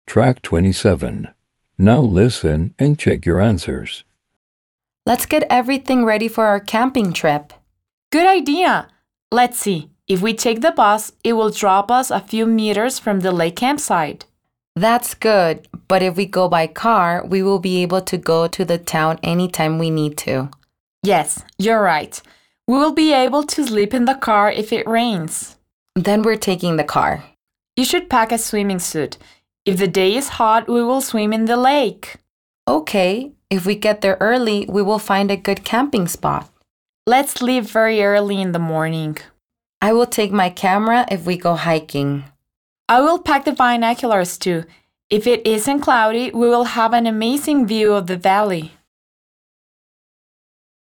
Track 27. Now listen and check your answers. Let's get everything ready for our camping trip. Good idea! Let's see. If we take the bus, it will drop us a few meters from the lake campsite. That's good, but if we go by car, we will be able to go to the town anytime we need to. Yes, you're right. We will be able to sleep in the car if it rains. Then we're taking the car. You should pack a swimming suit. If the day is hot, we will swim in the lake. Okay, if we get there early, we will find a good camping spot. Let's leave very early in the morning. I will take my camera if we go hiking. I will pack the binoculars too. If it isn't cloudy, we will have an amazing view of the valley.